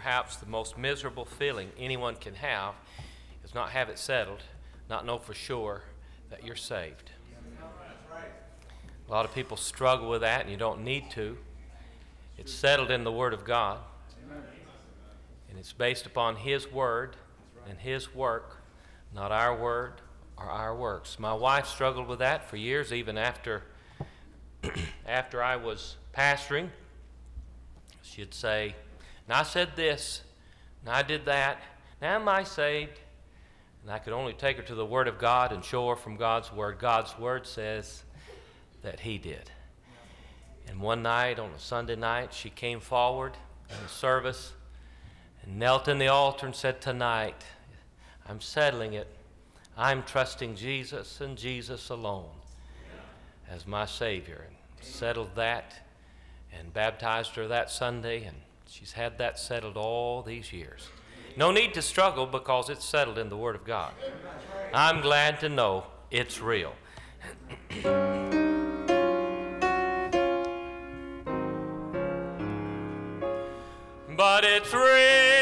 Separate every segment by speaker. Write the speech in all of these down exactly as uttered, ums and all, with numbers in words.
Speaker 1: perhaps the most miserable feeling anyone can have is not have it settled, not know for sure that you're saved. A lot of people struggle with that, and you don't need to. It's settled in the Word of God, and it's based upon His Word and His work, not our word or our works. My wife struggled with that for years, even after after I was pastoring. She'd say, "Now I said this, now I did that, now am I saved?" And I could only take her to the Word of God and show her from God's Word. God's Word says that He did. And one night, on a Sunday night, she came forward in the service and knelt in the altar and said, "Tonight, I'm settling it. I'm trusting Jesus and Jesus alone as my Savior." And settled that and baptized her that Sunday, and she's had that settled all these years. No need to struggle because it's settled in the Word of God. I'm glad to know it's real. But it's real.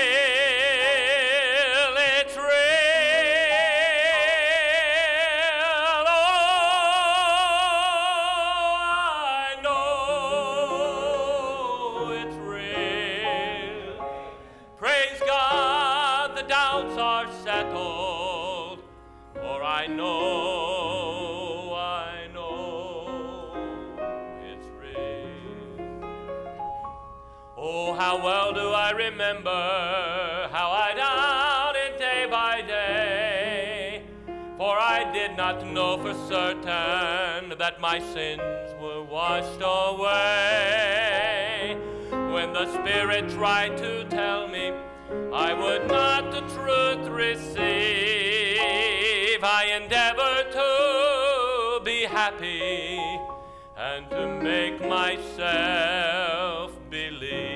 Speaker 1: How well do I remember how I doubted day by day, for I did not know for certain that my sins were washed away. When the Spirit tried to tell me I would not the truth receive, I endeavored to be happy and to make myself believe.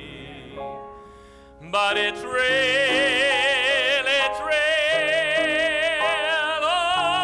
Speaker 1: But it's real, it's real, oh,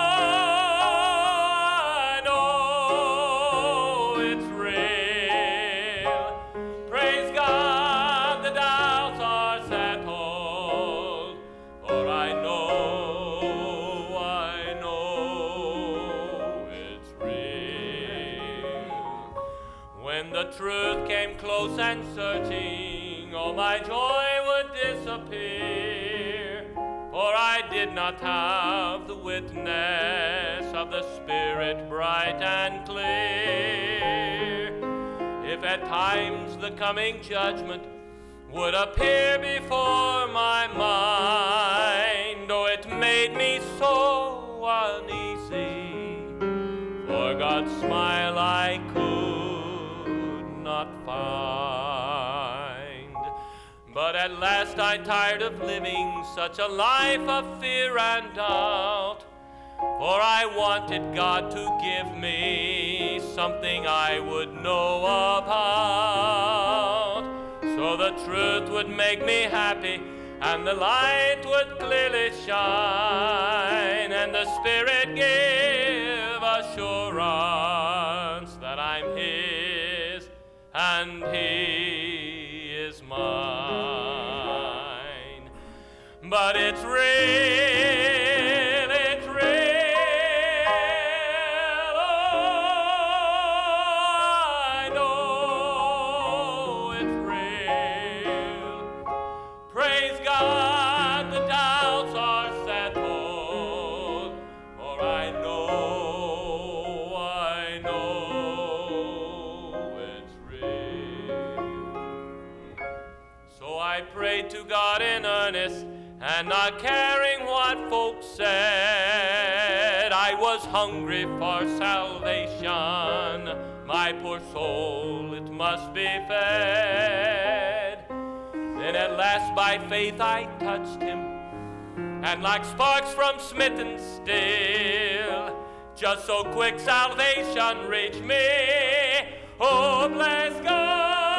Speaker 1: I know it's real. Praise God, the doubts are settled, for I know, I know it's real. When the truth came close and searching, all my joy would disappear, for I did not have the witness of the Spirit bright and clear. If at times the coming judgment would appear before my mind, oh, it made me so uneasy, for God's smile I could not find. But at last I tired of living such a life of fear and doubt, for I wanted God to give me something I would know about, so the truth would make me happy and the light would clearly shine, and the Spirit give assurance that I'm His and He is mine. But it's real, it's real, oh, I know it's real. Praise God, the doubts are settled, for I know, I know it's real. So I prayed to God in earnest, and not caring what folks said, I was hungry for salvation. My poor soul, it must be fed. Then at last by faith I touched Him, and like sparks from smitten steel, just so quick salvation reached me. Oh, bless God.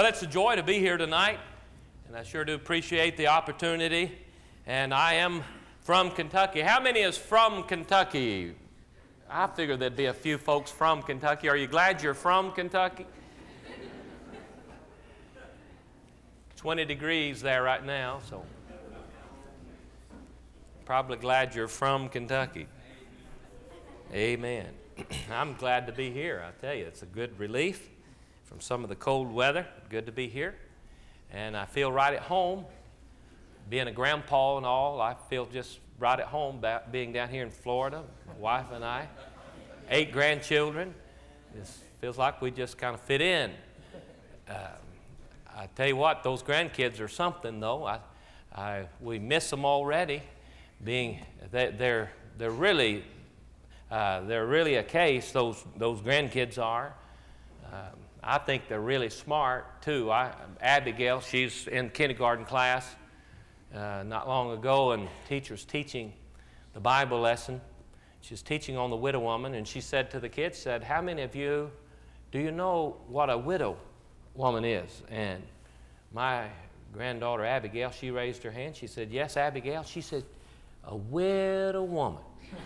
Speaker 1: it's a joy to be here tonight, and I sure do appreciate the opportunity. And I am from Kentucky. How many is from Kentucky? I figured there'd be a few folks from Kentucky. Are you glad you're from Kentucky? twenty degrees there right now, so probably glad you're from Kentucky. Amen. I'm glad to be here. I tell you, it's a good relief from some of the cold weather. Good to be here. And I feel right at home. Being a grandpa and all, I feel just right at home being down here in Florida, my wife and I. Eight grandchildren. It feels like we just kind of fit in. Uh, I tell you what, those grandkids are something, though. I, I, we miss them already. Being they, they're they're really uh, they're really a case. Those those grandkids are. Um, I think they're really smart too. I, Abigail, she's in kindergarten class uh, not long ago, and teacher's teaching the Bible lesson. She's teaching on the widow woman, and she said to the kids, said, "How many of you do you know what a widow woman is?" And my granddaughter Abigail, she raised her hand. She said, "Yes, Abigail." She said, "A widow woman."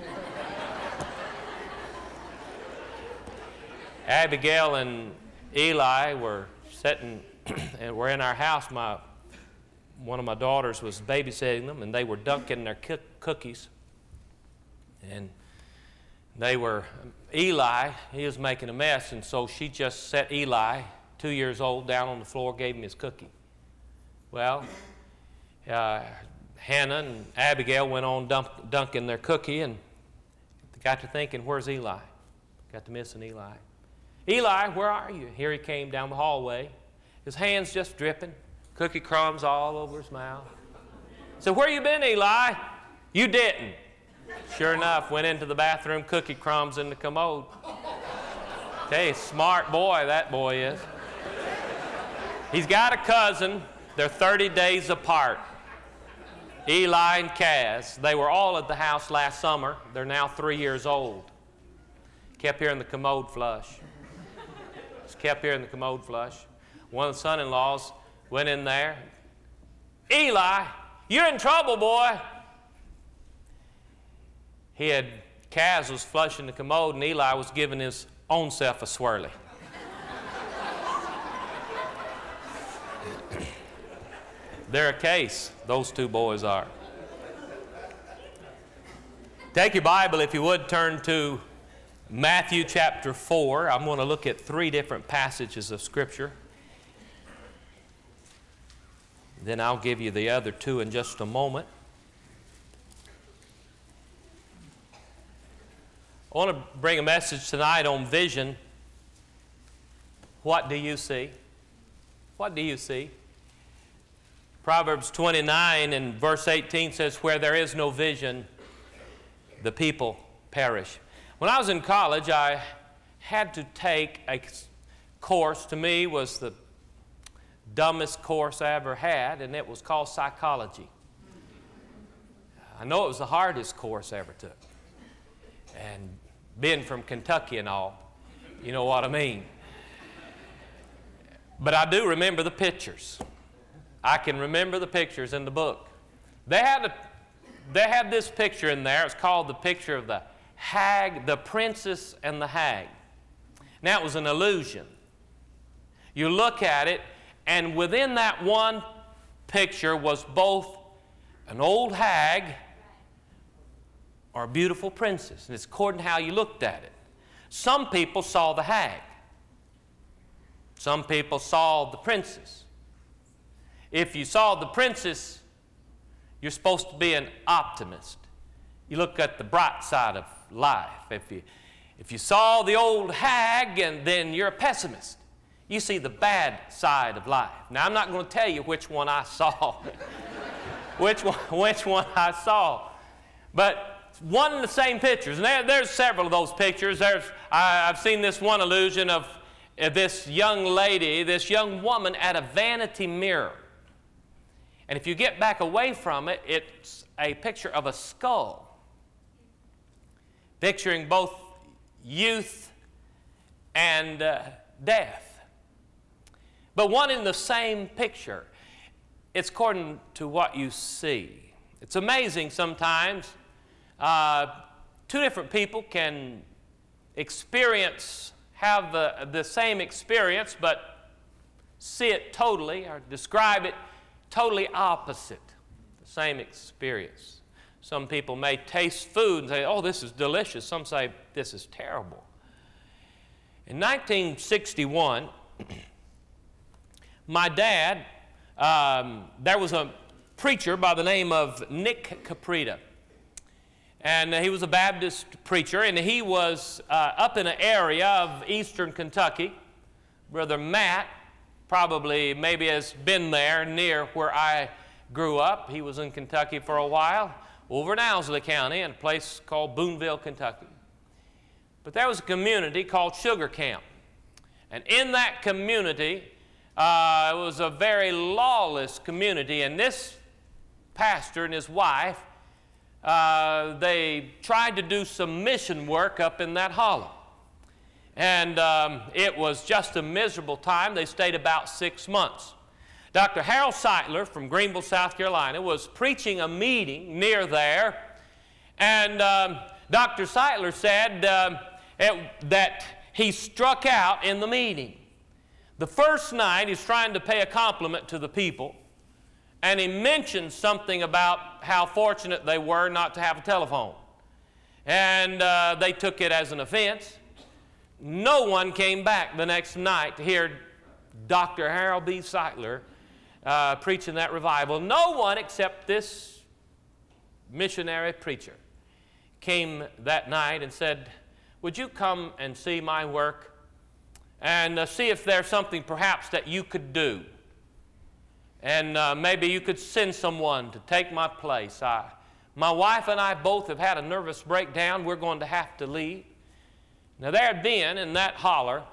Speaker 1: Abigail and Eli were sitting and were in our house. My one of my daughters was babysitting them, and they were dunking their cook- cookies. And they were Eli. He was making a mess, and so she just set Eli, two years old, down on the floor, gave him his cookie. Well, uh, Hannah and Abigail went on dump, dunking their cookie, and got to thinking, "Where's Eli?" Got to missing Eli. "Eli, where are you?" Here he came down the hallway, his hands just dripping, cookie crumbs all over his mouth. So, "Where you been, Eli?" "You didn't." Sure enough, went into the bathroom, cookie crumbs in the commode. Hey, smart boy that boy is. He's got a cousin. They're thirty days apart. Eli and Kaz. They were all at the house last summer. They're now three years old. Kept hearing the commode flush. Just kept hearing the commode flush. One of the son-in-laws went in there. "Eli, you're in trouble, boy." He had, Kaz was flushing the commode, and Eli was giving his own self a swirly. They're a case, those two boys are. Take your Bible, if you would, turn to Matthew chapter four. I'm going to look at three different passages of Scripture. Then I'll give you the other two in just a moment. I want to bring a message tonight on vision. What do you see? What do you see? Proverbs twenty-nine and verse eighteen says, "Where there is no vision, the people perish." When I was in college, I had to take a course, to me was the dumbest course I ever had, and it was called psychology. I know it was the hardest course I ever took. And being from Kentucky and all, you know what I mean. But I do remember the pictures. I can remember the pictures in the book. They had a, they had this picture in there. It's called the picture of the hag, the princess and the hag. Now, it was an illusion. You look at it, and within that one picture was both an old hag or a beautiful princess. And it's according to how you looked at it. Some people saw the hag. Some people saw the princess. If you saw the princess, you're supposed to be an optimist. You look at the bright side of life. If you, if you saw the old hag, and then you're a pessimist. You see the bad side of life. Now, I'm not going to tell you which one I saw. which one, which one I saw. But one and the same pictures. And there, there's several of those pictures. There's, I, I've seen this one illusion of uh, this young lady, this young woman at a vanity mirror. And if you get back away from it, it's a picture of a skull, picturing both youth and uh, death. but one in the same picture. It's according to what you see. It's amazing sometimes. Uh, two different people can experience, have the, the same experience, but see it totally or describe it totally opposite. The same experience. Some people may taste food and say, oh, this is delicious. Some say, this is terrible. In nineteen sixty-one, my dad, um, there was a preacher by the name of Nick Caprita. And he was a Baptist preacher, and he was uh, up in an area of eastern Kentucky. Brother Matt probably maybe has been there near where I grew up. He was in Kentucky for a while, over in Owsley County, in a place called Boonville, Kentucky. But there was a community called Sugar Camp. And in that community, uh, it was a very lawless community. And this pastor and his wife, uh, they tried to do some mission work up in that hollow. And um, it was just a miserable time. They stayed about six months. Doctor Harold Seitler from Greenville, South Carolina, was preaching a meeting near there. And um, Doctor Seitler said um, it, that he struck out in the meeting. The first night, he's trying to pay a compliment to the people. And he mentioned something about how fortunate they were not to have a telephone. And uh, they took it as an offense. No one came back the next night to hear Doctor Harold B. Seitler uh, preaching that revival. No one except this missionary preacher came that night and said, would you come and see my work and uh, see if there's something perhaps that you could do? And uh, maybe you could send someone to take my place. I, my wife and I both have had a nervous breakdown. We're going to have to leave. Now, there had been in that holler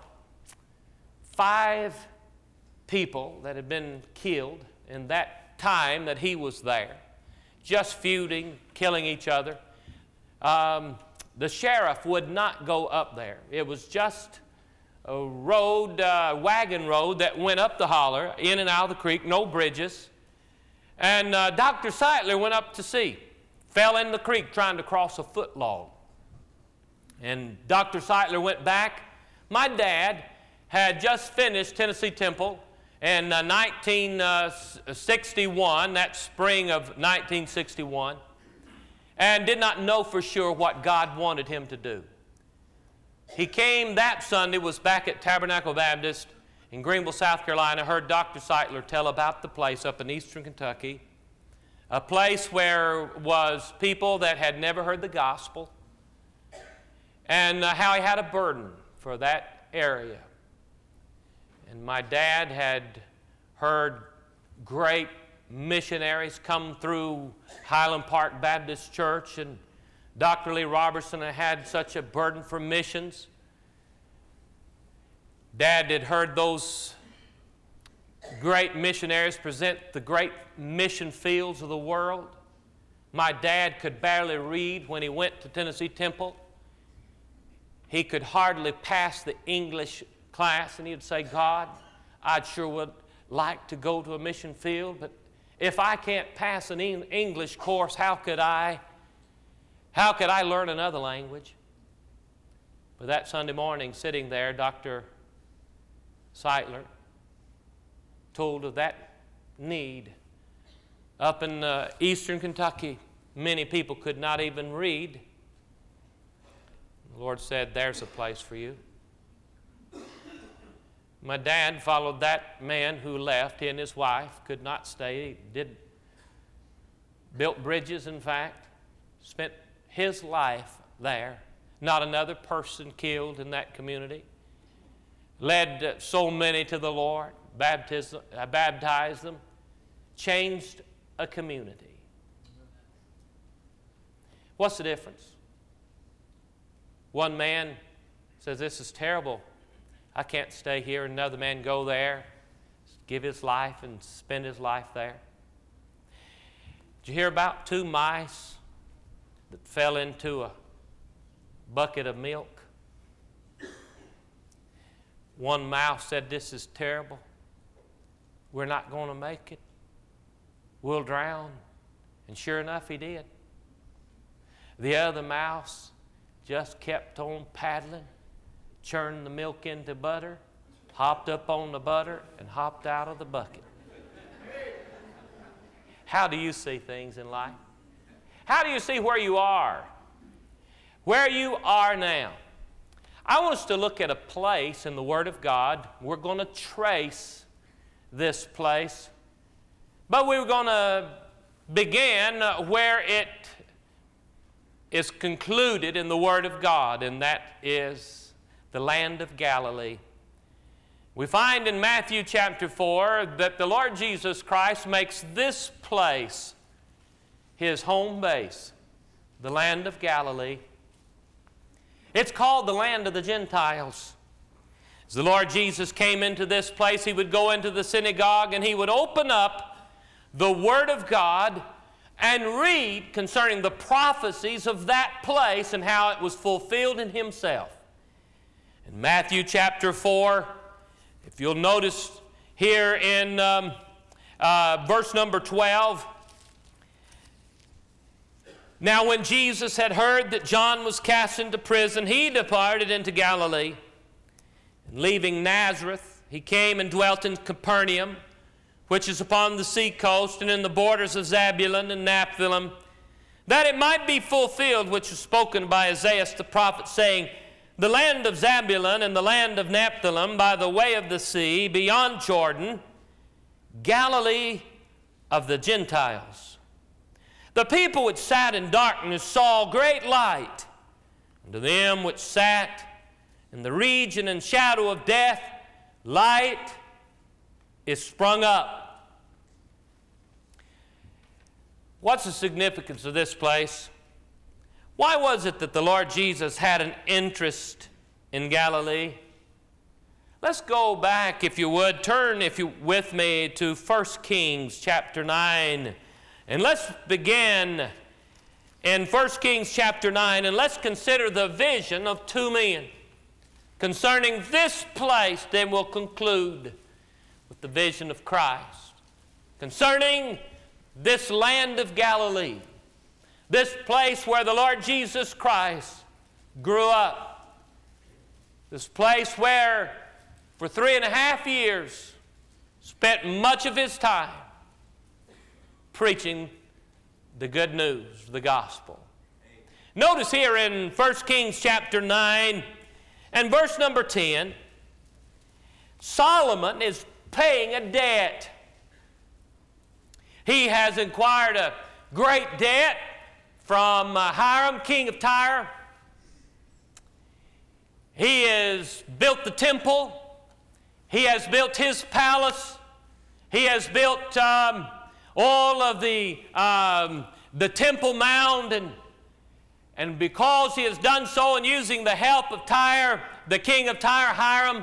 Speaker 1: five people that had been killed in that time that he was there, just feuding, killing each other. Um, the sheriff would not go up there. It was just a road, uh, wagon road that went up the holler, in and out of the creek, no bridges. And uh, Doctor Seitler went up to see, fell in the creek trying to cross a foot log. And Doctor Seitler went back. My dad had just finished Tennessee Temple in uh, nineteen sixty-one, that spring of nineteen sixty-one, and did not know for sure what God wanted him to do. He came that Sunday, was back at Tabernacle Baptist in Greenville, South Carolina, heard Doctor Seitler tell about the place up in eastern Kentucky, a place where was people that had never heard the gospel, and uh, how he had a burden for that area. And my dad had heard great missionaries come through Highland Park Baptist Church, and Doctor Lee Robertson had such a burden for missions. Dad had heard those great missionaries present the great mission fields of the world. My dad could barely read when he went to Tennessee Temple. He could hardly pass the English class, and he would say, God, I sure would like to go to a mission field, but if I can't pass an English course, how could I, how could I learn another language? But that Sunday morning, sitting there, Doctor Seitler told of that need. Up in uh, eastern Kentucky, many people could not even read. The Lord said, there's a place for you. My dad followed that man who left. He and his wife could not stay. He did, built bridges, in fact, spent his life there. Not another person killed in that community. Led so many to the Lord, baptized, uh, baptized them, changed a community. What's the difference? One man says, this is terrible. I can't stay here. Another man go there, give his life and spend his life there. Did you hear about two mice that fell into a bucket of milk? One mouse said, this is terrible. we're not going to make it. We'll drown. And sure enough, he did. The other mouse just kept on paddling, churned the milk into butter, hopped up on the butter, and hopped out of the bucket. How do you see things in life? How do you see where you are? Where you are now. I want us to look at a place in the Word of God. We're going to trace this place, but we're going to begin where it is concluded in the Word of God, and that is the land of Galilee. We find in Matthew chapter four that the Lord Jesus Christ makes this place his home base, the land of Galilee. It's called the land of the Gentiles. As the Lord Jesus came into this place, he would go into the synagogue and he would open up the Word of God and read concerning the prophecies of that place and how it was fulfilled in himself. In Matthew chapter four, if you'll notice here in um, uh, verse number twelve, now when Jesus had heard that John was cast into prison, he departed into Galilee. And leaving Nazareth, he came and dwelt in Capernaum, which is upon the sea coast and in the borders of Zebulun and Naphtali, that it might be fulfilled which was spoken by Isaiah the prophet, saying, the land of Zebulun and the land of Naphtali by the way of the sea, beyond Jordan, Galilee of the Gentiles. The people which sat in darkness saw great light. And to them which sat in the region and shadow of death, light is sprung up. What's the significance of this place? Why was it that the Lord Jesus had an interest in Galilee? Let's go back, if you would. Turn, if you with me, to First Kings chapter nine. And let's begin in First Kings chapter nine, and let's consider the vision of two men. Concerning this place, then we'll conclude with the vision of Christ. Concerning this land of Galilee, this place where the Lord Jesus Christ grew up, this place where for three and a half years spent much of his time preaching the good news, the gospel. Notice here in First Kings chapter nine and verse number ten, Solomon is paying a debt. He has acquired a great debt from uh, Hiram, king of Tyre. He has built the temple. He has built his palace. He has built um, all of the, um, the temple mound. And, and because he has done so and using the help of Tyre, the king of Tyre, Hiram,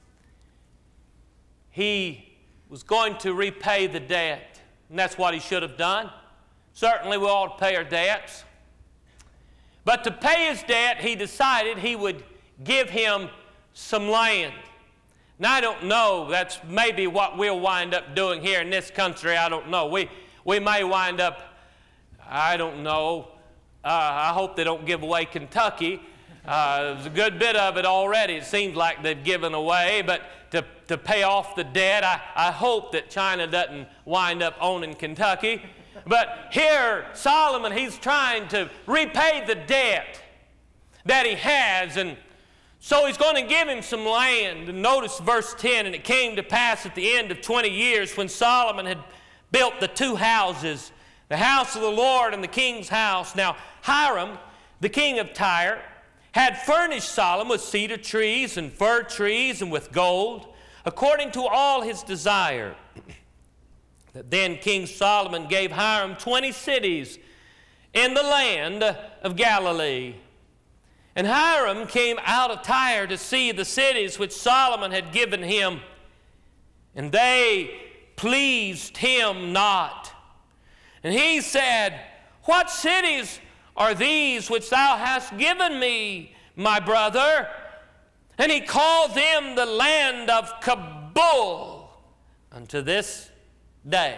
Speaker 1: he was going to repay the debt. And that's what he should have done. Certainly we ought to pay our debts. But to pay his debt, he decided he would give him some land. Now, I don't know. That's maybe what we'll wind up doing here in this country. I don't know. We, we may wind up, I don't know. Uh, I hope they don't give away Kentucky. Uh, there's a good bit of it already. It seems like they've given away. But to, to pay off the debt, I, I hope that China doesn't wind up owning Kentucky. But here, Solomon, he's trying to repay the debt that he has. And so he's going to give him some land. And notice verse ten, and it came to pass at the end of twenty years when Solomon had built the two houses, the house of the Lord and the king's house. Now Hiram, the king of Tyre, had furnished Solomon with cedar trees and fir trees and with gold, according to all his desire. Then King Solomon gave Hiram twenty cities in the land of Galilee. And Hiram came out of Tyre to see the cities which Solomon had given him, and they pleased him not. And he said, what cities are these which thou hast given me, my brother? And he called them the land of Kabul, unto this day.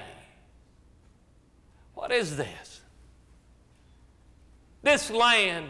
Speaker 1: What is this? This land,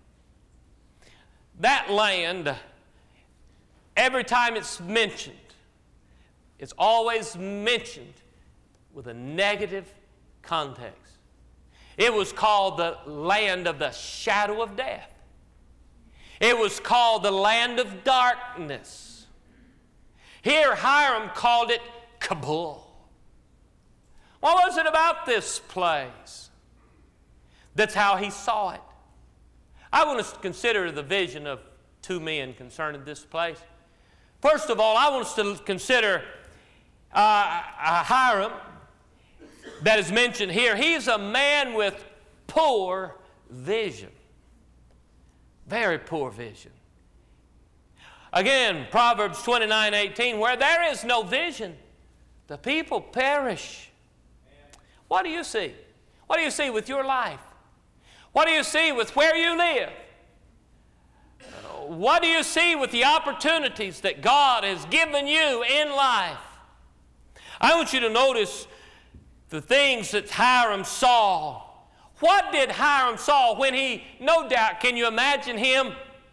Speaker 1: that land, every time it's mentioned, it's always mentioned with a negative context. It was called the land of the shadow of death. It was called the land of darkness. Here, Hiram called it Kabul. What was it about this place? That's how he saw it. I want us to consider the vision of two men concerning this place. First of all, I want us to consider uh, uh, Hiram that is mentioned here. He's a man with poor vision. Very poor vision. Again, Proverbs twenty-nine eighteen, where there is no vision, the people perish. What do you see? What do you see with your life? What do you see with where you live? What do you see with the opportunities that God has given you in life? I want you to notice the things that Hiram saw. What did Hiram saw when he, no doubt, can you imagine him?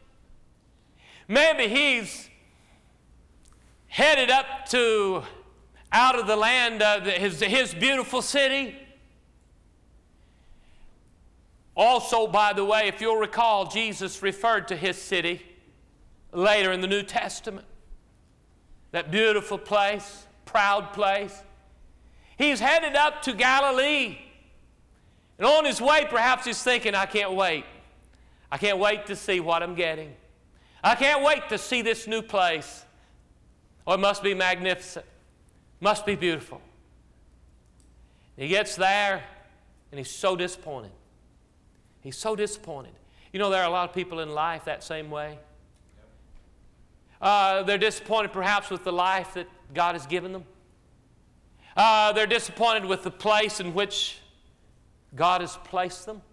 Speaker 1: Maybe he's headed up to, out of the land of his, his beautiful city. Also, by the way, if you'll recall, Jesus referred to his city later in the New Testament. That beautiful place, proud place. He's headed up to Galilee. And on his way, perhaps he's thinking, I can't wait. I can't wait to see what I'm getting. I can't wait to see this new place. Oh, it must be magnificent. Must be beautiful. He gets there, and he's so disappointed. He's so disappointed. You know, there are a lot of people in life that same way. Uh, they're disappointed perhaps with the life that God has given them. Uh, they're disappointed with the place in which God has placed them.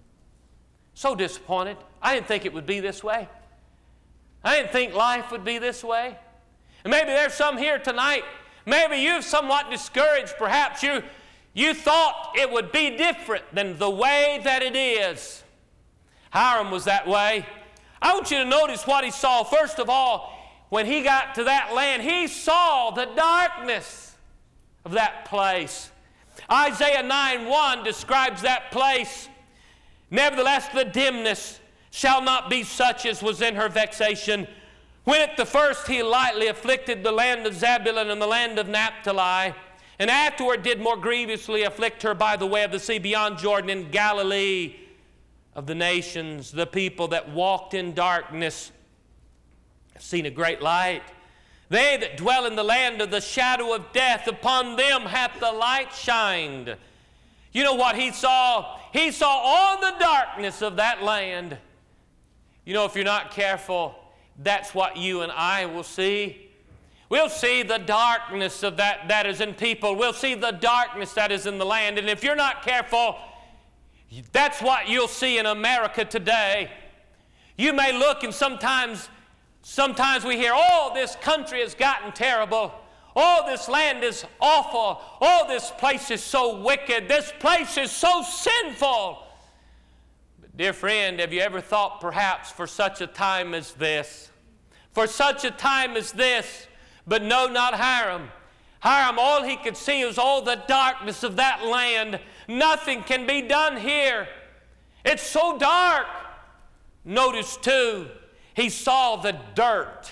Speaker 1: So disappointed. I didn't think it would be this way. I didn't think life would be this way. And maybe there's some here tonight. Maybe you've somewhat discouraged. Perhaps you, you thought it would be different than the way that it is. Hiram was that way. I want you to notice what he saw. First of all, when he got to that land, he saw the darkness of that place. Isaiah nine one describes that place. Nevertheless, the dimness shall not be such as was in her vexation, when at the first he lightly afflicted the land of Zebulun and the land of Naphtali, and afterward did more grievously afflict her by the way of the sea beyond Jordan in Galilee of the nations. The people that walked in darkness have seen a great light. They that dwell in the land of the shadow of death, upon them hath the light shined. You know what he saw? He saw all the darkness of that land. You know, if you're not careful, that's what you and I will see. We'll see the darkness of that that is in people. We'll see the darkness that is in the land. And if you're not careful, that's what you'll see in America today. You may look and sometimes Sometimes we hear, oh, this country has gotten terrible. Oh, this land is awful. Oh, this place is so wicked. This place is so sinful. But dear friend, have you ever thought perhaps for such a time as this? For such a time as this. But no, not Hiram. Hiram, all he could see was all the darkness of that land. Nothing can be done here. It's so dark. Notice too, he saw the dirt.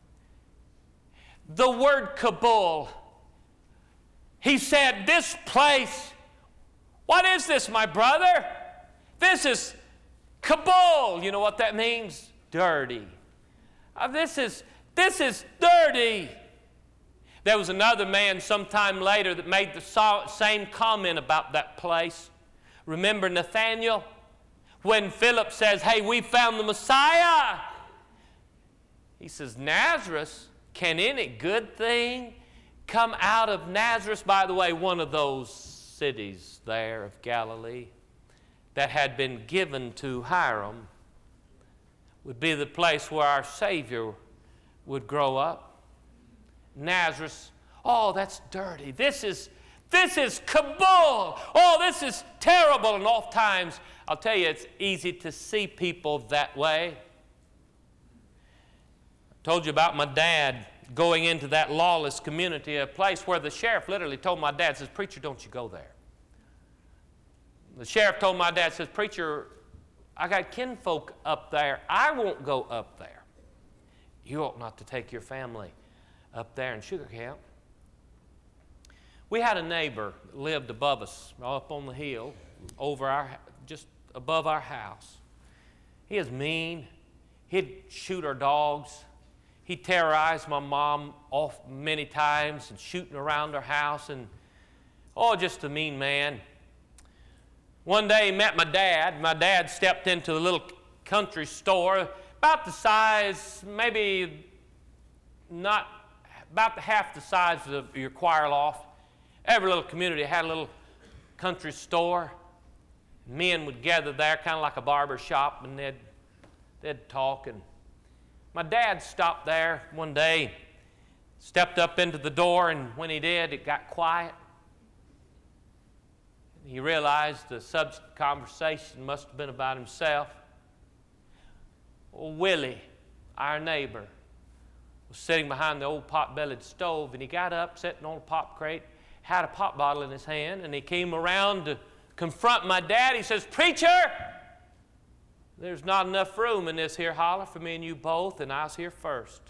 Speaker 1: The word Kabul. He said, this place, what is this, my brother? This is Kabul. You know what that means? Dirty. Uh, this is, this is dirty. There was another man sometime later that made the same comment about that place. Remember Nathanael? When Philip says, hey, we found the Messiah. He says, Nazareth, can any good thing come out of Nazareth? By the way, one of those cities there of Galilee that had been given to Hiram would be the place where our Savior would grow up. Nazareth, Oh, that's dirty. This is, this is Kabul. Oh, this is terrible. And oftentimes, I'll tell you, it's easy to see people that way. I told you about my dad going into that lawless community, a place where the sheriff literally told my dad, says, "Preacher, don't you go there." The sheriff told my dad, says, "Preacher, I got kinfolk up there. I won't go up there. You ought not to take your family up there in Sugar Camp." We had a neighbor that lived above us, up on the hill, over our, just above our house. He was mean. He'd shoot our dogs. He terrorized my mom off many times and shooting around our house, and oh, just a mean man. One day he met my dad. My dad stepped into the little country store, about the size, maybe not, about the half the size of your choir loft. Every little community had a little country store. Men would gather there, kind of like a barber shop, and they'd, they'd talk. And my dad stopped there one day, stepped up into the door, and when he did, it got quiet. He realized the subject of conversation must have been about himself. Well, Willie, our neighbor, was sitting behind the old pot-bellied stove, and he got up, sitting on a pop crate, had a pop bottle in his hand, and he came around to confront my dad. He says, "Preacher, there's not enough room in this here holler for me and you both, and I was here first."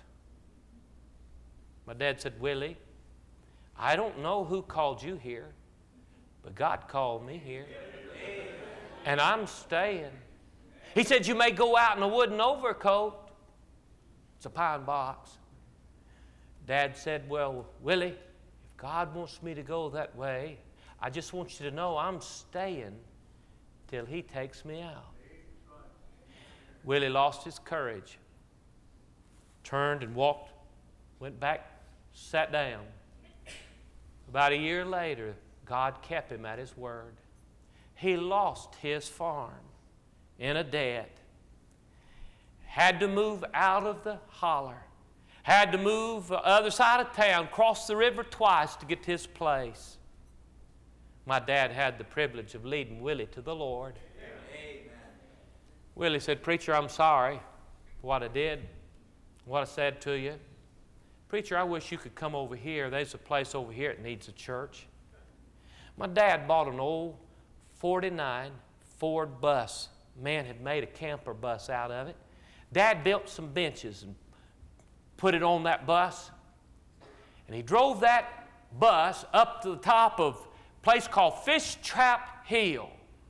Speaker 1: My dad said, "Willie, I don't know who called you here, but God called me here, and I'm staying." He said, "You may go out in a wooden overcoat." It's a pine box. Dad said, "Well, Willie, if God wants me to go that way, I just want you to know I'm staying till He takes me out." Willie lost his courage, turned and walked, went back, sat down. About a year later, God kept him at His word. He lost his farm in a debt, had to move out of the holler, had to move the other side of town, cross the river twice to get to his place. My dad had the privilege of leading Willie to the Lord. Amen. Willie said, "Preacher, I'm sorry for what I did, what I said to you. Preacher, I wish you could come over here. There's a place over here that needs a church." My dad bought an old forty-nine Ford bus. Man had made a camper bus out of it. Dad built some benches and put it on that bus. And he drove that bus up to the top of a place called Fish Trap Hill.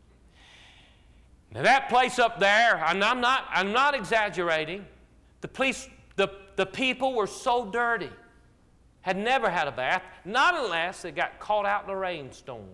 Speaker 1: Now that place up there, and I'm not, I'm not exaggerating, the, police, the, the people were so dirty, had never had a bath, not unless they got caught out in a rainstorm.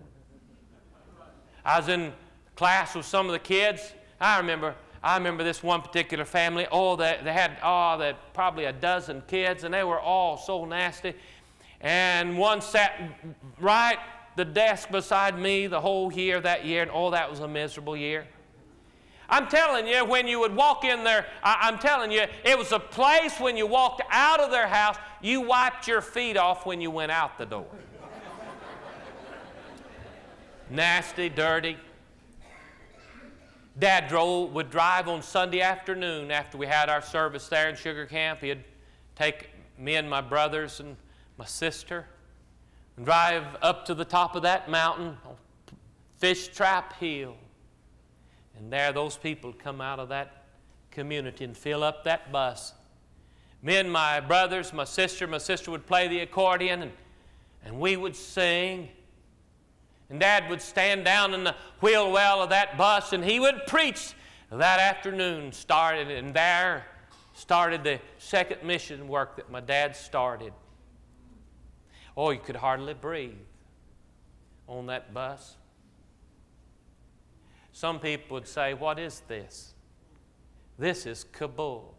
Speaker 1: I was in class with some of the kids. I remember, I remember this one particular family. Oh, they, they had oh, they had probably a dozen kids, and they were all so nasty. And one sat right the desk beside me the whole year that year, and oh, that was a miserable year. I'm telling you, when you would walk in there, I, I'm telling you, it was a place when you walked out of their house, you wiped your feet off when you went out the door. Nasty, dirty. Dad drove, would drive on Sunday afternoon after we had our service there in Sugar Camp. He'd take me and my brothers and my sister and drive up to the top of that mountain, Fish Trap Hill. And there those people would come out of that community and fill up that bus. Me and my brothers, my sister, my sister would play the accordion, and, and we would sing. And Dad would stand down in the wheel well of that bus, and he would preach that afternoon. Started, and there started the second mission work that my dad started. Oh, you could hardly breathe on that bus. Some people would say, "What is this?" This is Kabul.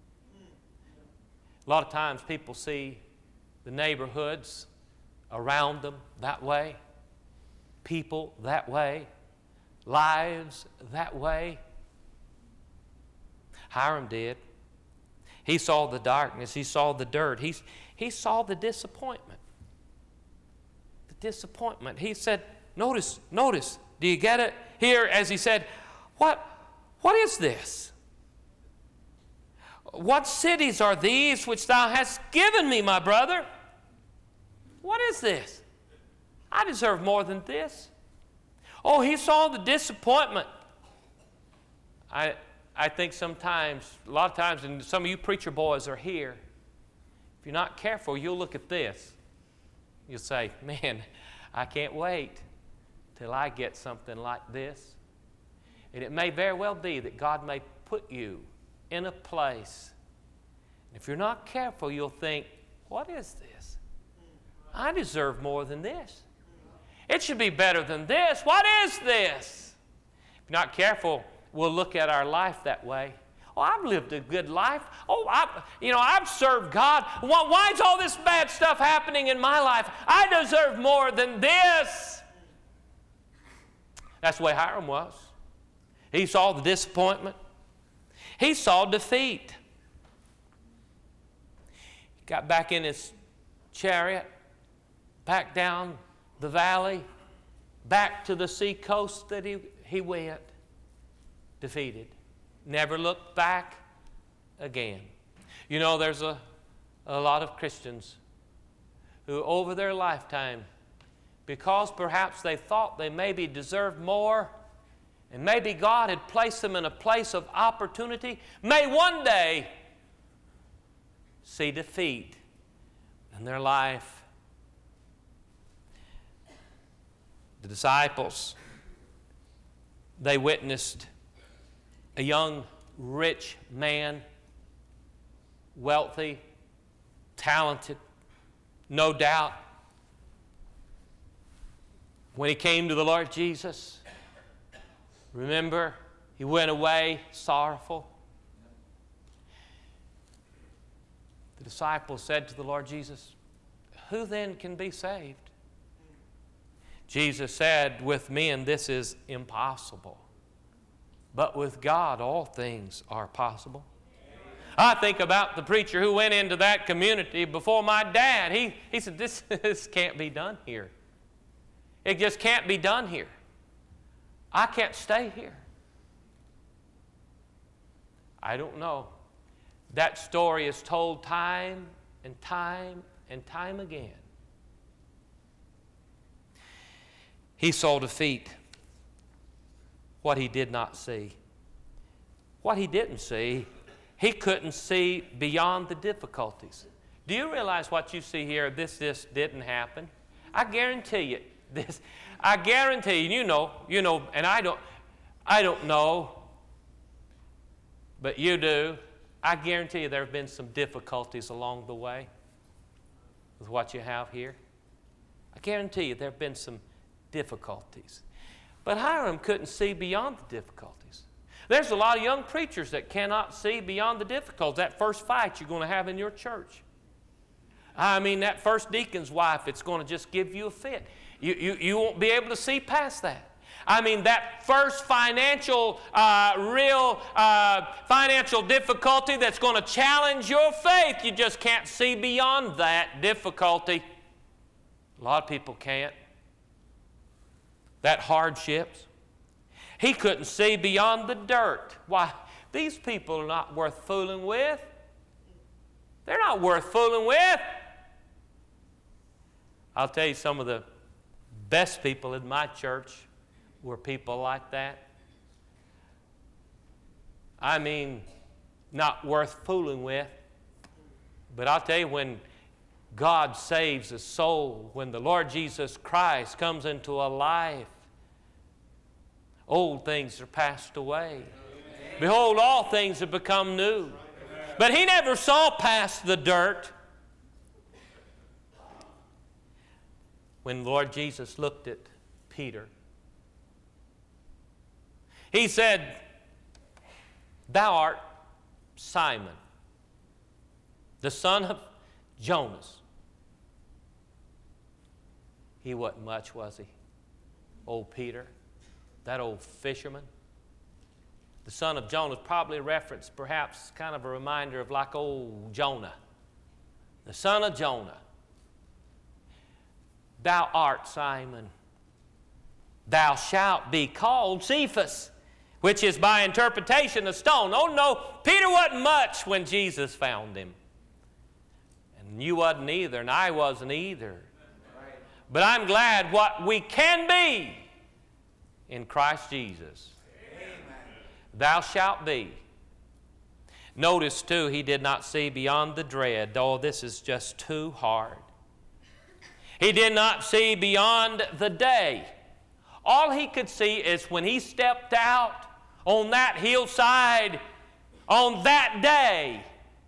Speaker 1: A lot of times people see the neighborhoods around them that way, people that way, lives that way. Hiram did. He saw the darkness. He saw the dirt. He, he saw the disappointment. disappointment. He said, notice, notice, do you get it? Here, as he said, what, what is this? What cities are these which thou hast given me, my brother? What is this? I deserve more than this. Oh, he saw the disappointment. I, I think sometimes, a lot of times, and some of you preacher boys are here, if you're not careful, you'll look at this. You'll say, man, I can't wait till I get something like this. And it may very well be that God may put you in a place. If you're not careful, you'll think, what is this? I deserve more than this. It should be better than this. What is this? If you're not careful, we'll look at our life that way. Oh, I've lived a good life. Oh, I, you know, I've served God. Why, why is all this bad stuff happening in my life? I deserve more than this. That's the way Hiram was. He saw the disappointment. He saw defeat. He got back in his chariot, back down the valley, back to the sea coast that he, he went, defeated. Never looked back again. You know, there's a, a lot of Christians who over their lifetime, because perhaps they thought they maybe deserved more, and maybe God had placed them in a place of opportunity, may one day see defeat in their life. The disciples, they witnessed a young, rich man, wealthy, talented, no doubt. When he came to the Lord Jesus, remember, he went away sorrowful. The disciples said to the Lord Jesus, who then can be saved? Jesus said, with men this is impossible, but with God all things are possible. I think about the preacher who went into that community before my dad. He, he said, this, this can't be done here. It just can't be done here. I can't stay here. I don't know. That story is told time and time and time again. He saw defeat, what he did not see. What he didn't see, he couldn't see beyond the difficulties. Do you realize what you see here? This, this didn't happen. I guarantee you, this. I guarantee you, you know, you know, and I don't, I don't know, but you do. I guarantee you there have been some difficulties along the way with what you have here. I guarantee you there have been some difficulties. But Hiram couldn't see beyond the difficulties. There's a lot of young preachers that cannot see beyond the difficulties. That first fight you're going to have in your church. I mean, that first deacon's wife, it's going to just give you a fit. You, you, you won't be able to see past that. I mean, that first financial, uh, real uh, financial difficulty that's going to challenge your faith, you just can't see beyond that difficulty. A lot of people can't. That hardships. He couldn't see beyond the dirt. Why? These people are not worth fooling with. They're not worth fooling with. I'll tell you, some of the best people in my church were people like that. I mean, not worth fooling with. But I'll tell you, when God saves a soul, when the Lord Jesus Christ comes into a life, old things are passed away. Amen. Behold, all things have become new. Amen. But he never saw past the dirt. When Lord Jesus looked at Peter, he said, thou art Simon, the son of Jonas. He wasn't much, was he? Old Peter, that old fisherman. The son of Jonah is probably a reference, perhaps kind of a reminder of like old Jonah. The son of Jonah. Thou art Simon. Thou shalt be called Cephas, which is by interpretation a stone. Oh no, Peter wasn't much when Jesus found him. And you wasn't either, and I wasn't either. But I'm glad what we can be in Christ Jesus. Amen. Thou shalt be. Notice too, he did not see beyond the dread. Oh, this is just too hard. He did not see beyond the day. All he could see is when he stepped out on that hillside on that day,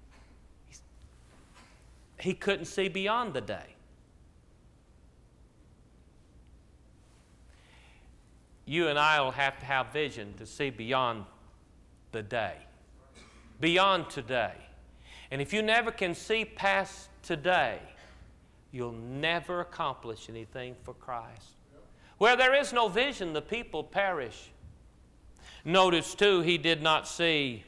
Speaker 1: he couldn't see beyond the day. You and I will have to have vision to see beyond the day, beyond today. And if you never can see past today, you'll never accomplish anything for Christ. Where there is no vision, the people perish. Notice, too, he did not see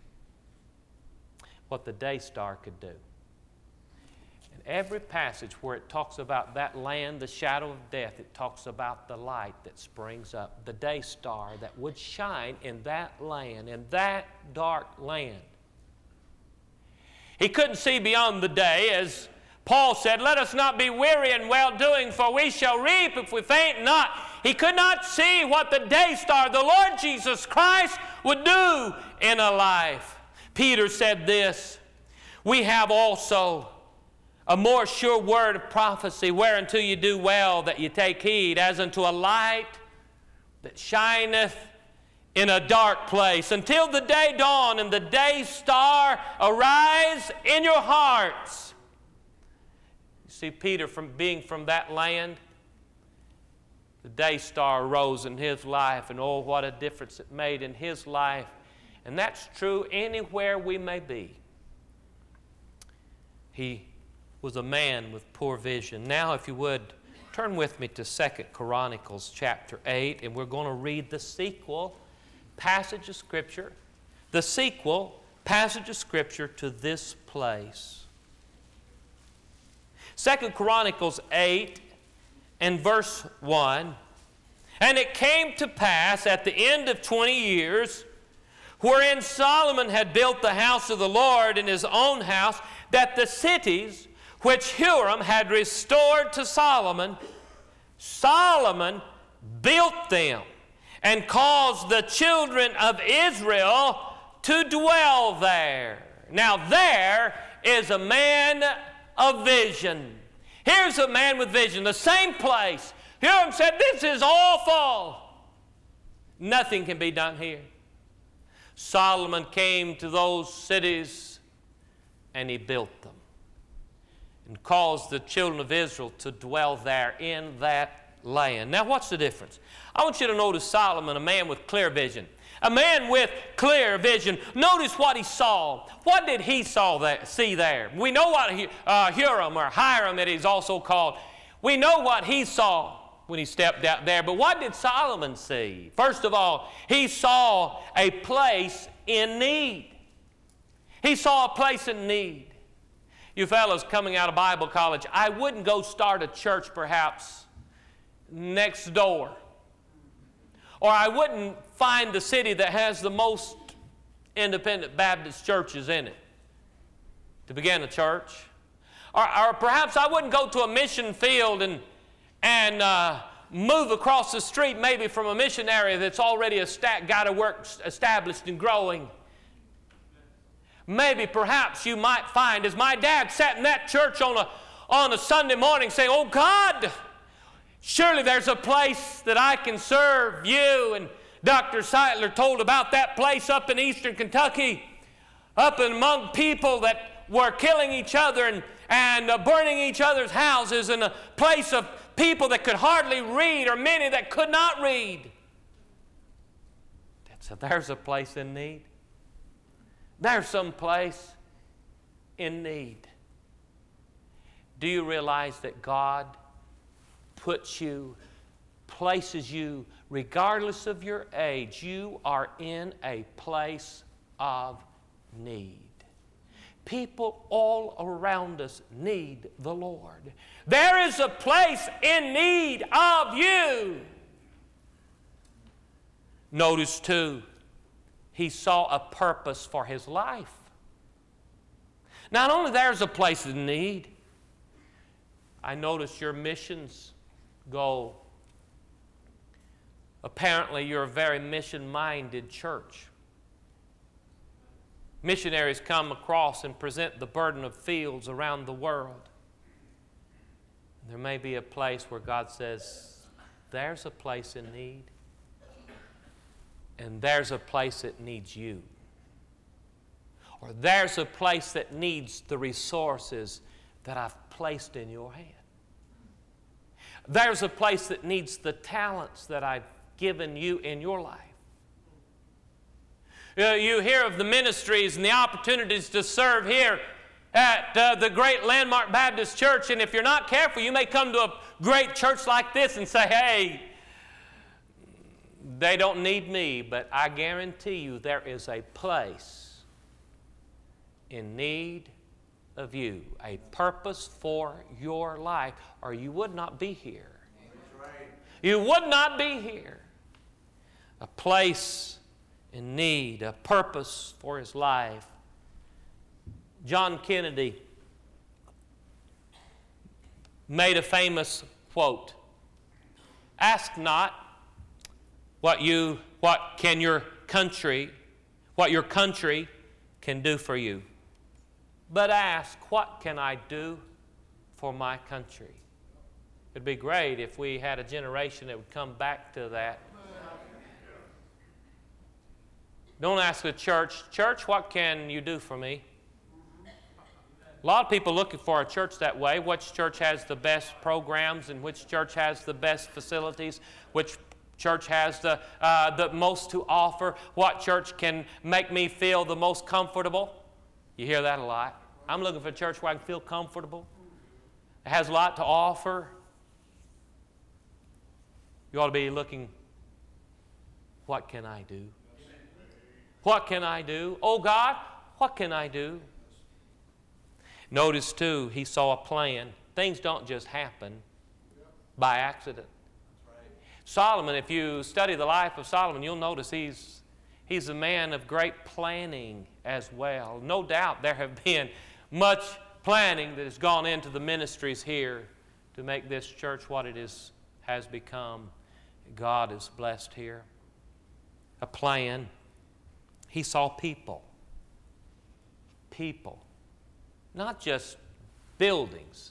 Speaker 1: what the day star could do. In every passage where it talks about that land, the shadow of death, it talks about the light that springs up, the day star that would shine in that land, in that dark land. He couldn't see beyond the day, as Paul said, let us not be weary in well-doing, for we shall reap if we faint not. He could not see what the day star, the Lord Jesus Christ, would do in a life. Peter said this, we have also a more sure word of prophecy, whereunto you do well that you take heed, as unto a light that shineth in a dark place, until the day dawn and the day star arise in your hearts. You see, Peter, from being from that land, the day star arose in his life, and oh, what a difference it made in his life. And that's true anywhere we may be. He was a man with poor vision. Now, if you would, turn with me to Second Chronicles chapter eight, and we're going to read the sequel passage of Scripture, the sequel passage of Scripture to this place. Second Chronicles eight and verse one, and it came to pass at the end of twenty years, wherein Solomon had built the house of the Lord in his own house, that the cities which Huram had restored to Solomon, Solomon built them and caused the children of Israel to dwell there. Now there is a man of vision. Here's a man with vision, the same place. Huram said, this is awful. Nothing can be done here. Solomon came to those cities and he built them and caused the children of Israel to dwell there in that land. Now, what's the difference? I want you to notice Solomon, a man with clear vision. A man with clear vision. Notice what he saw. What did he saw that, see there? We know what uh, Huram, or Hiram it is also called. We know what he saw when he stepped out there. But what did Solomon see? First of all, he saw a place in need. He saw a place in need. You fellows coming out of Bible college, I wouldn't go start a church perhaps next door. Or I wouldn't find the city that has the most independent Baptist churches in it to begin a church. Or, or perhaps I wouldn't go to a mission field and, and uh, move across the street maybe from a mission area that's already esta- got a work established and growing. Maybe perhaps you might find, as my dad sat in that church on a, on a Sunday morning saying, oh God, surely there's a place that I can serve you. And Doctor Seitler told about that place up in eastern Kentucky, up among people that were killing each other and, and uh, burning each other's houses, in a place of people that could hardly read, or many that could not read. So there's a place in need. There's some place in need. Do you realize that God puts you, places you, regardless of your age, you are in a place of need. people all around us need the Lord. There is a place in need of you. Notice too, he saw a purpose for his life. Not only there's a place in need, I notice your missions goal. Apparently, you're a very mission-minded church. Missionaries come across and present the burden of fields around the world. There may be a place where God says, there's a place in need, and there's a place that needs you. Or there's a place that needs the resources that I've placed in your hand. There's a place that needs the talents that I've given you in your life. Uh, you hear of the ministries and the opportunities to serve here at uh, the great Landmark Baptist Church, and if you're not careful, you may come to a great church like this and say, hey, they don't need me, but I guarantee you there is a place in need of you, a purpose for your life, or you would not be here. Right. You would not be here. A place in need, a purpose for his life. John Kennedy made a famous quote, ask not what you, what can your country, what your country can do for you, but ask, what can I do for my country? It'd be great if we had a generation that would come back to that. Don't ask the church, church, what can you do for me? A lot of people looking for a church that way. Which church has the best programs, and which church has the best facilities, which church has the, uh, the most to offer, what church can make me feel the most comfortable. You hear that a lot. I'm looking for a church where I can feel comfortable. It has a lot to offer. You ought to be looking, what can I do? What can I do? Oh God, what can I do? Notice too, he saw a plan. Things don't just happen by accident. Solomon, if you study the life of Solomon, you'll notice he's, he's a man of great planning as well. No doubt there have been much planning that has gone into the ministries here to make this church what it is, has become. God is blessed here. A plan. He saw people. People. Not just buildings.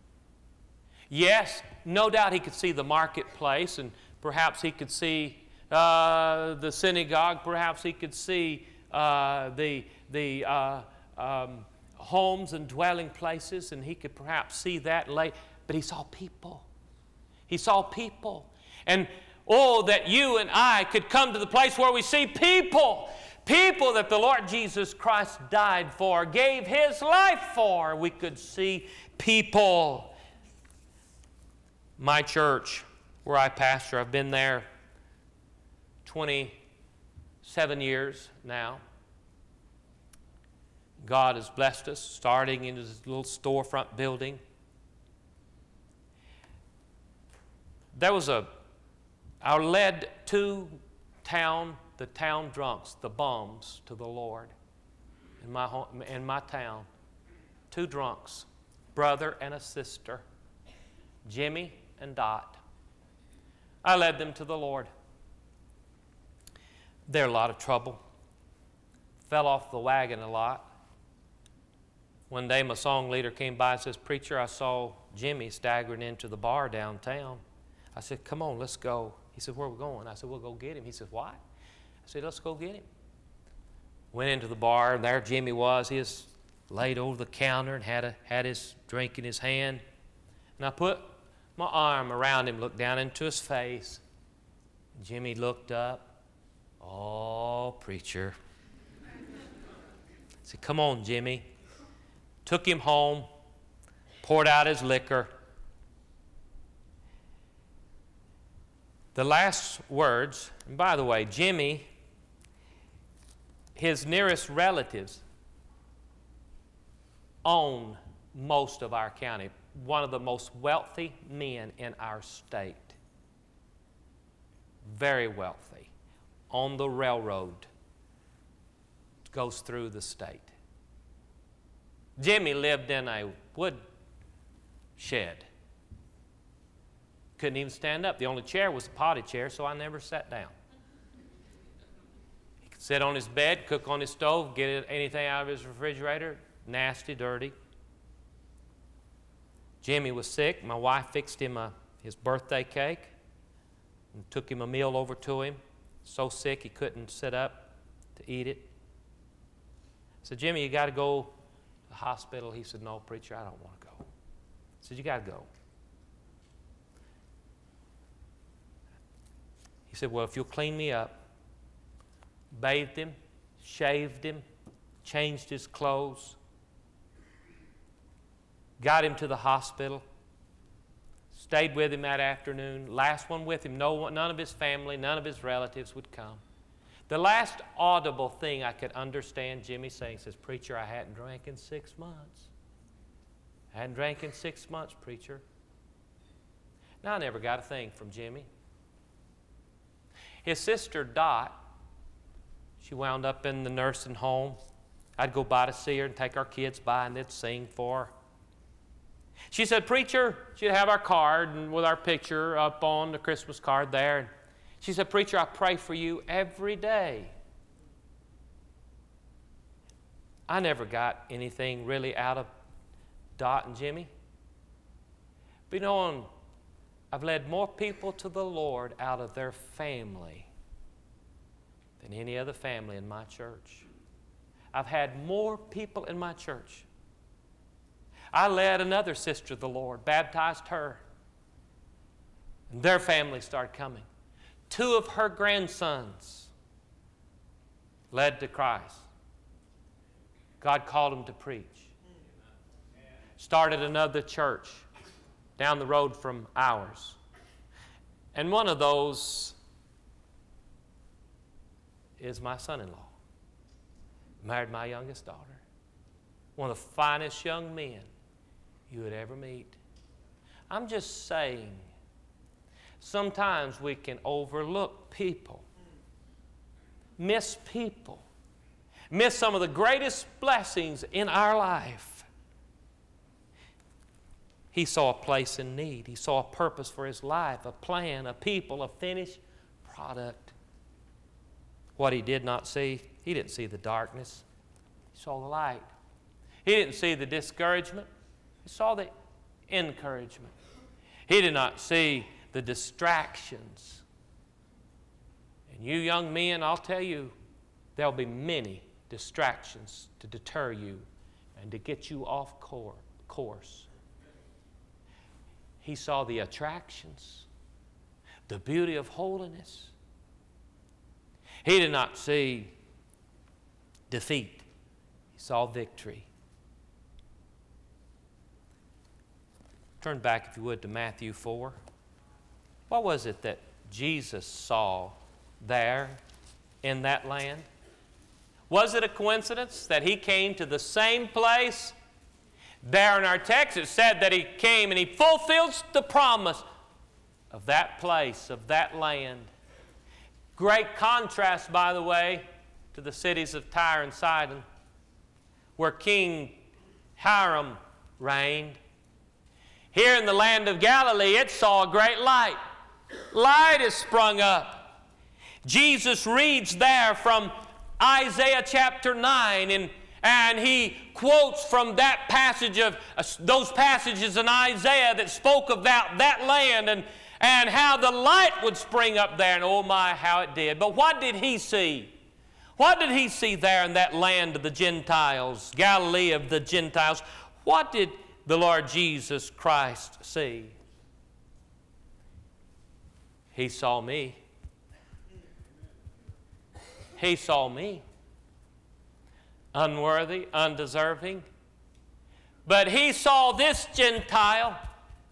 Speaker 1: Yes, no doubt he could see the marketplace, and perhaps he could see uh, the synagogue. Perhaps he could see uh, the, the uh, um, homes and dwelling places, and he could perhaps see that late. But he saw people. He saw people. And oh, that you and I could come to the place where we see people. People that the Lord Jesus Christ died for, gave His life for. We could see people. My church, where I pastor, I've been there twenty-seven years now. God has blessed us, starting in His little storefront building. There was a, I led two town, the town drunks, the bums, to the Lord in my home, in my town. Two drunks, brother and a sister, Jimmy and Dot. I led them to the Lord. They're a lot of trouble. Fell off the wagon a lot. One day my song leader came by and says, "Preacher, I saw Jimmy staggering into the bar downtown." I said, "Come on, let's go." He said, "Where are we going?" I said, "We'll go get him." He said, "Why?" I said, "Let's go get him." Went into the bar, and there Jimmy was. He was laid over the counter and had, a, had his drink in his hand. And I put my arm around him, looked down into his face. Jimmy looked up. "Oh, preacher." I said, "Come on, Jimmy." Took him home, poured out his liquor. The last words, and by the way, Jimmy, his nearest relatives own most of our county, one of the most wealthy men in our state. Very wealthy. On the railroad. Goes through the state. Jimmy lived in a wood shed. Couldn't even stand up. The only chair was a potty chair, so I never sat down. He could sit on his bed, cook on his stove, get anything out of his refrigerator. Nasty, dirty. Jimmy was sick. My wife fixed him a, his birthday cake and took him a meal over to him. So sick he couldn't sit up to eat it. I said, Jimmy, you got to go to the hospital. He said, no, preacher, I don't want to go. I said, you got to go. He said, well, if you'll clean me up, bathed him, shaved him, changed his clothes, got him to the hospital, stayed with him that afternoon, last one with him. No one, none of his family, none of his relatives would come. The last audible thing I could understand Jimmy saying says, preacher, I hadn't drank in six months. I hadn't drank in six months, preacher. Now, I never got a thing from Jimmy. His sister, Dot, she wound up in the nursing home. I'd go by to see her and take our kids by, and they'd sing for her. She said, preacher, she'd have our card and with our picture up on the Christmas card there. And she said, preacher, I pray for you every day. I never got anything really out of Dot and Jimmy. But you know, I've led more people to the Lord out of their family than any other family in my church. I've had more people in my church. I led another sister to the Lord, baptized her, and their family started coming. Two of her grandsons led to Christ. God called them to preach. Started another church down the road from ours. And one of those is my son-in-law. Married my youngest daughter. One of the finest young men you would ever meet. I'm just saying, sometimes we can overlook people, miss people, miss some of the greatest blessings in our life. He saw a place in need. He saw a purpose for his life, a plan, a people, a finished product. What he did not see, he didn't see the darkness. He saw the light. He didn't see the discouragement. He saw the encouragement. He did not see the distractions. And you young men, I'll tell you, there'll be many distractions to deter you and to get you off course. He saw the attractions, the beauty of holiness. He did not see defeat. He saw victory. Turn back, if you would, to Matthew four. What was it that Jesus saw there in that land? Was it a coincidence that he came to the same place? There in our text it said that he came and he fulfills the promise of that place, of that land. Great contrast, by the way, to the cities of Tyre and Sidon, where King Hiram reigned. Here in the land of Galilee, it saw a great light. Light is sprung up. Jesus reads there from Isaiah chapter nine, and, and he quotes from that passage of uh, those passages in Isaiah that spoke about that land and, and how the light would spring up there, and oh my, how it did. But what did he see? What did he see there in that land of the Gentiles, Galilee of the Gentiles? What did the Lord Jesus Christ see? He saw me. He saw me. Unworthy, undeserving. But he saw this Gentile,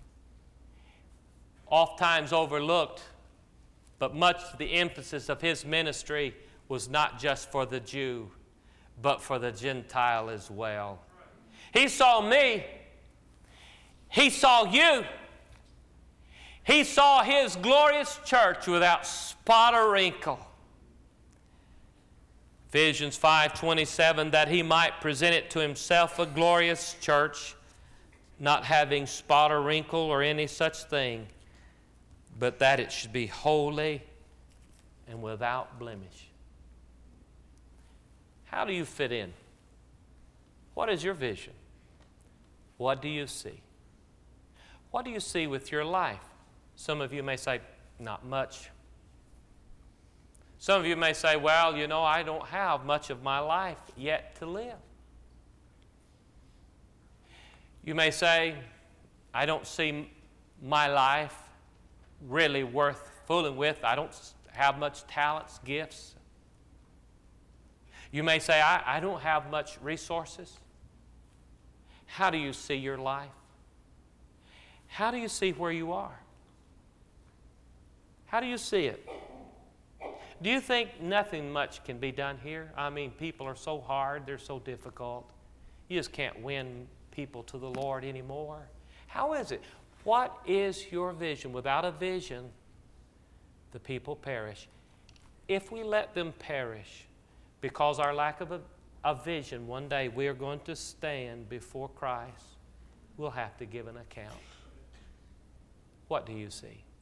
Speaker 1: oftentimes overlooked, but much of the emphasis of his ministry was not just for the Jew, but for the Gentile as well. He saw me. He saw you. He saw His glorious church without spot or wrinkle. Ephesians five twenty-seven, that He might present it to Himself a glorious church, not having spot or wrinkle or any such thing, but that it should be holy and without blemish. How do you fit in? What is your vision? What do you see? What do you see with your life? Some of you may say, not much. Some of you may say, well, you know, I don't have much of my life yet to live. You may say, I don't see my life really worth fooling with. I don't have much talents, gifts. You may say, I, I don't have much resources. How do you see your life? How do you see where you are? How do you see it? Do you think nothing much can be done here? I mean, people are so hard, they're so difficult. You just can't win people to the Lord anymore. How is it? What is your vision? Without a vision, the people perish. If we let them perish because our lack of a, a vision, one day we are going to stand before Christ. We'll have to give an account. What do you see?